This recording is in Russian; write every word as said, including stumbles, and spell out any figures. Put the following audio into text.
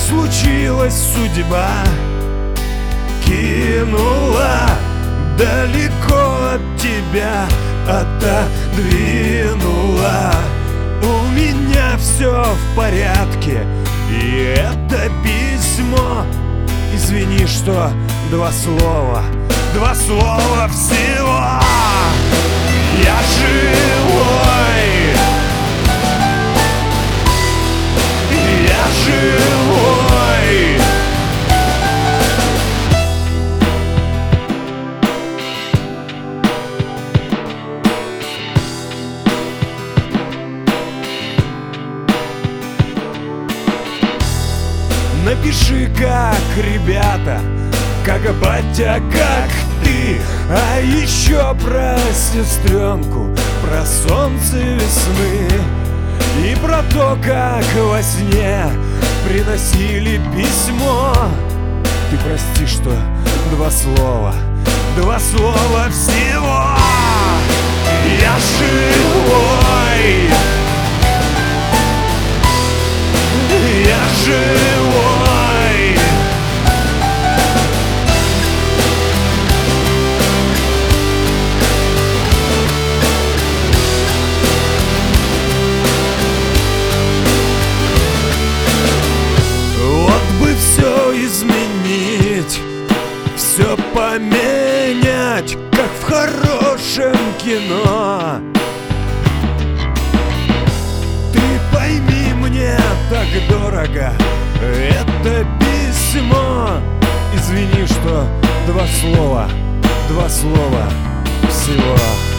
случилось, судьба кинула, далеко от тебя отодвинула. У меня все в порядке, и это письмо, извини, что два слова, два слова всего. Я живой, я живой. Напиши, как ребята, как батя, как ты. А еще про сестренку, про солнце весны и про то, как во сне приносили письмо. Ты прости, что два слова, два слова всего. Я живой, я живой. Вот бы все изменить, все поменять, как в хорошем кино. Ты пойми, мне так дорого это письмо. Извини, что два слова, два слова всего.